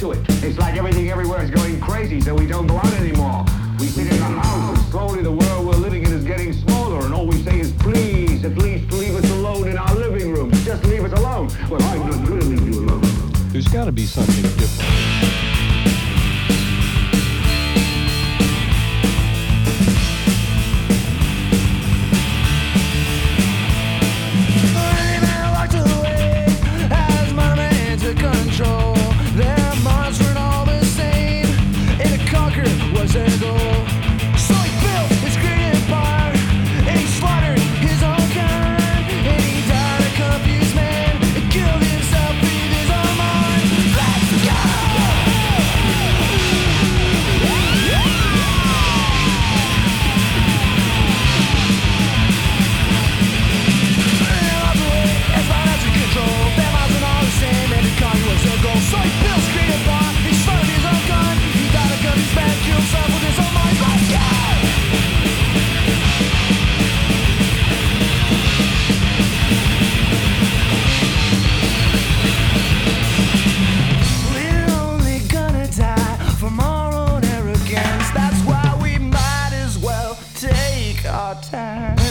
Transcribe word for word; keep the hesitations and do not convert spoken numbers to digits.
to it. It's like everything everywhere is going crazy, so we don't go out anymore. We sit in the house, and slowly the world we're living in is getting smaller, and all we say is, please, at least leave us alone in our living room. Just leave us alone. Well, I'm not going to leave you alone. There's got to be something different. Our time.